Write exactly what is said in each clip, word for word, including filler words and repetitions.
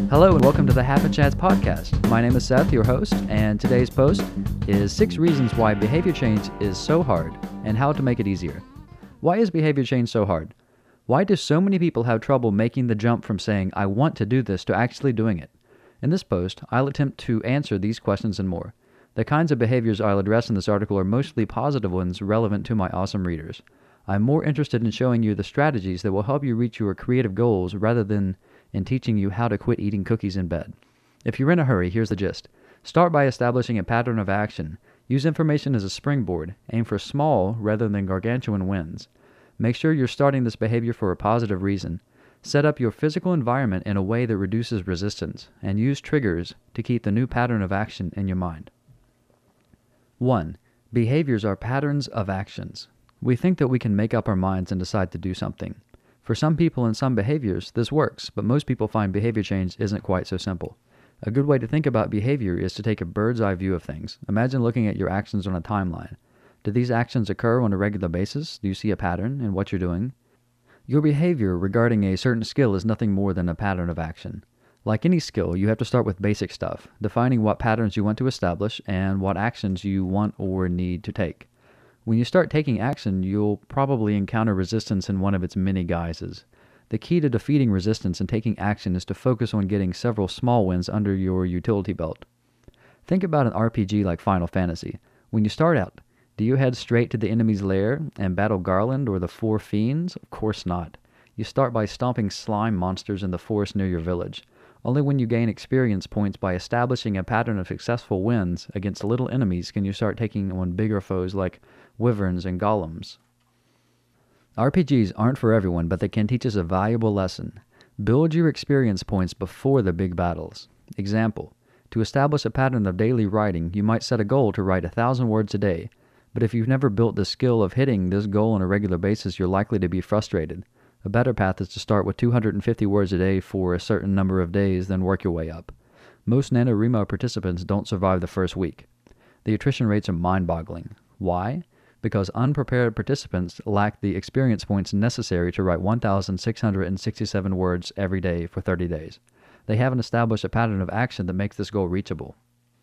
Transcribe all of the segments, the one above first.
Hello and welcome to the Habit Chats podcast. My name is Seth, your host, and today's post is six reasons why behavior change is so hard and how to make it easier. Why is behavior change so hard? Why do so many people have trouble making the jump from saying, I want to do this, to actually doing it? In this post, I'll attempt to answer these questions and more. The kinds of behaviors I'll address in this article are mostly positive ones relevant to my awesome readers. I'm more interested in showing you the strategies that will help you reach your creative goals rather than in teaching you how to quit eating cookies in bed. If you're in a hurry, here's the gist. Start by establishing a pattern of action. Use information as a springboard. Aim for small rather than gargantuan wins. Make sure you're starting this behavior for a positive reason. Set up your physical environment in a way that reduces resistance, and use triggers to keep the new pattern of action in your mind. one. Behaviors are patterns of actions. We think that we can make up our minds and decide to do something. For some people and some behaviors, this works, but most people find behavior change isn't quite so simple. A good way to think about behavior is to take a bird's eye view of things. Imagine looking at your actions on a timeline. Do these actions occur on a regular basis? Do you see a pattern in what you're doing? Your behavior regarding a certain skill is nothing more than a pattern of action. Like any skill, you have to start with basic stuff, defining what patterns you want to establish and what actions you want or need to take. When you start taking action, you'll probably encounter resistance in one of its many guises. The key to defeating resistance and taking action is to focus on getting several small wins under your utility belt. Think about an R P G like Final Fantasy. When you start out, do you head straight to the enemy's lair and battle Garland or the Four Fiends? Of course not. You start by stomping slime monsters in the forest near your village. Only when you gain experience points by establishing a pattern of successful wins against little enemies can you start taking on bigger foes like wyverns and golems. R P Gs aren't for everyone, but they can teach us a valuable lesson. Build your experience points before the big battles. Example, to establish a pattern of daily writing, you might set a goal to write a thousand words a day. But if you've never built the skill of hitting this goal on a regular basis, you're likely to be frustrated. A better path is to start with two hundred fifty words a day for a certain number of days, then work your way up. Most NaNoWriMo participants don't survive the first week. The attrition rates are mind-boggling. Why? Because unprepared participants lack the experience points necessary to write one thousand six hundred sixty-seven words every day for thirty days. They haven't established a pattern of action that makes this goal reachable.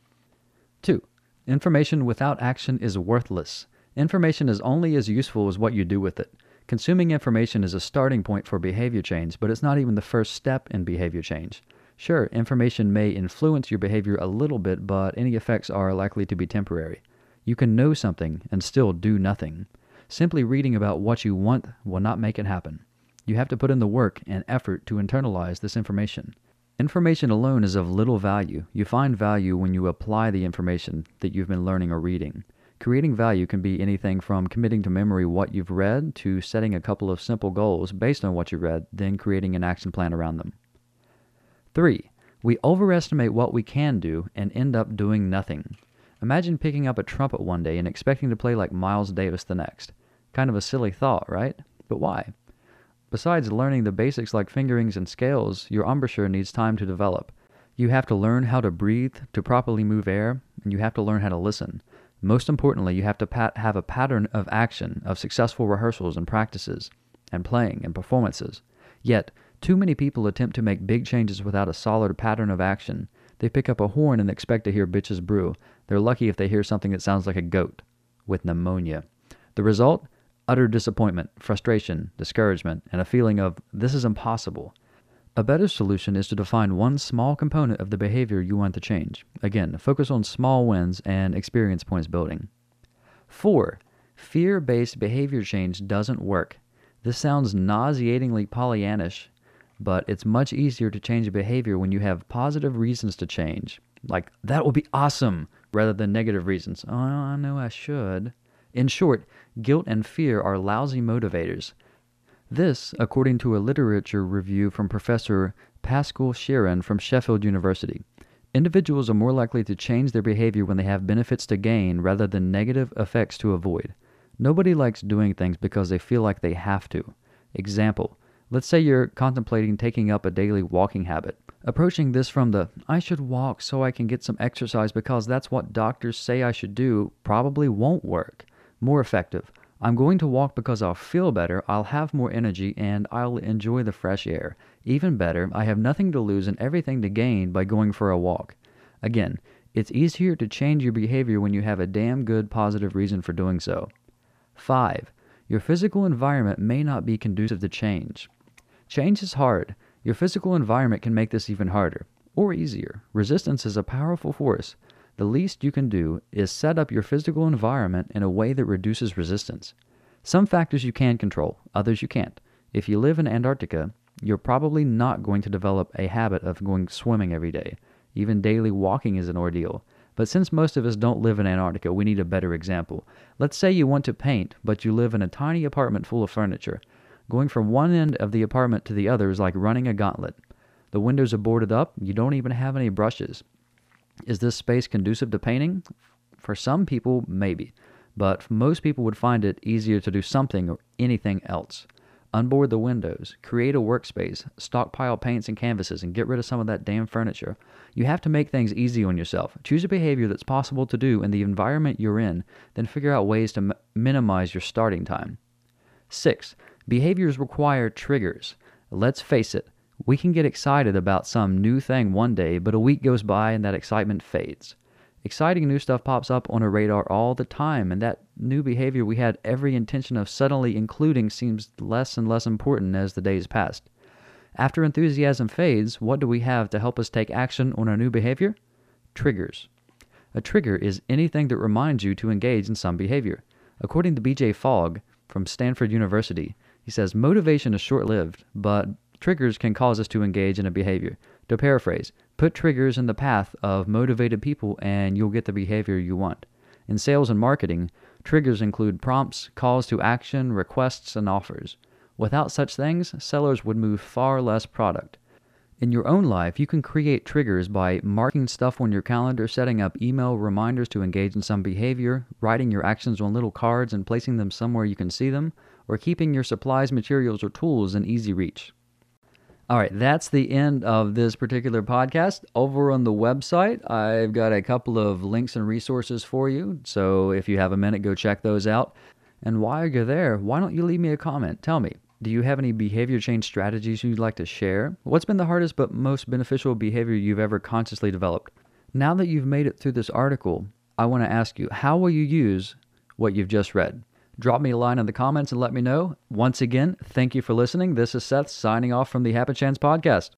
two. Information without action is worthless. Information is only as useful as what you do with it. Consuming information is a starting point for behavior change, but it's not even the first step in behavior change. Sure, information may influence your behavior a little bit, but any effects are likely to be temporary. You can know something and still do nothing. Simply reading about what you want will not make it happen. You have to put in the work and effort to internalize this information. Information alone is of little value. You find value when you apply the information that you've been learning or reading. Creating value can be anything from committing to memory what you've read to setting a couple of simple goals based on what you read, then creating an action plan around them. three. We overestimate what we can do and end up doing nothing. Imagine picking up a trumpet one day and expecting to play like Miles Davis the next. Kind of a silly thought, right? But why? Besides learning the basics like fingerings and scales, your embouchure needs time to develop. You have to learn how to breathe, to properly move air, and you have to learn how to listen. Most importantly, you have to pat- have a pattern of action, of successful rehearsals and practices, and playing and performances. Yet, too many people attempt to make big changes without a solid pattern of action. They pick up a horn and expect to hear bitches brew. They're lucky if they hear something that sounds like a goat with pneumonia. The result? Utter disappointment, frustration, discouragement, and a feeling of, this is impossible. A better solution is to define one small component of the behavior you want to change. Again, focus on small wins and experience points building. four. Fear-based behavior change doesn't work. This sounds nauseatingly Pollyannish, but it's much easier to change a behavior when you have positive reasons to change. Like, that would be awesome, rather than negative reasons. Oh, I know I should. In short, guilt and fear are lousy motivators. This, according to a literature review from Professor Pascal Sheeran from Sheffield University. Individuals are more likely to change their behavior when they have benefits to gain rather than negative effects to avoid. Nobody likes doing things because they feel like they have to. Example, let's say you're contemplating taking up a daily walking habit. Approaching this from the, I should walk so I can get some exercise because that's what doctors say I should do, probably won't work. More effective, I'm going to walk because I'll feel better, I'll have more energy, and I'll enjoy the fresh air. Even better, I have nothing to lose and everything to gain by going for a walk. Again, it's easier to change your behavior when you have a damn good positive reason for doing so. five. Your physical environment may not be conducive to change. Change is hard. Your physical environment can make this even harder, or easier. Resistance is a powerful force. The least you can do is set up your physical environment in a way that reduces resistance. Some factors you can control, others you can't. If you live in Antarctica, you're probably not going to develop a habit of going swimming every day. Even daily walking is an ordeal. But since most of us don't live in Antarctica, we need a better example. Let's say you want to paint, but you live in a tiny apartment full of furniture. Going from one end of the apartment to the other is like running a gauntlet. The windows are boarded up, you don't even have any brushes. Is this space conducive to painting? For some people, maybe. But most people would find it easier to do something or anything else. Unboard the windows, create a workspace, stockpile paints and canvases, and get rid of some of that damn furniture. You have to make things easy on yourself. Choose a behavior that's possible to do in the environment you're in, then figure out ways to m- minimize your starting time. six. Behaviors require triggers. Let's face it, we can get excited about some new thing one day, but a week goes by and that excitement fades. Exciting new stuff pops up on our radar all the time, and that new behavior we had every intention of suddenly including seems less and less important as the days passed. After enthusiasm fades, what do we have to help us take action on our new behavior? Triggers. A trigger is anything that reminds you to engage in some behavior. According to B J Fogg from Stanford University, he says motivation is short-lived, but triggers can cause us to engage in a behavior. To paraphrase, put triggers in the path of motivated people and you'll get the behavior you want. In sales and marketing, triggers include prompts, calls to action, requests, and offers. Without such things, sellers would move far less product. In your own life, you can create triggers by marking stuff on your calendar, setting up email reminders to engage in some behavior, writing your actions on little cards and placing them somewhere you can see them, or keeping your supplies, materials, or tools in easy reach. All right, that's the end of this particular podcast. Over on the website, I've got a couple of links and resources for you, so if you have a minute, go check those out. And while you're there, why don't you leave me a comment? Tell me, do you have any behavior change strategies you'd like to share? What's been the hardest but most beneficial behavior you've ever consciously developed? Now that you've made it through this article, I want to ask you, how will you use what you've just read? Drop me a line in the comments and let me know. Once again, thank you for listening. This is Seth signing off from the Happy Chance Podcast.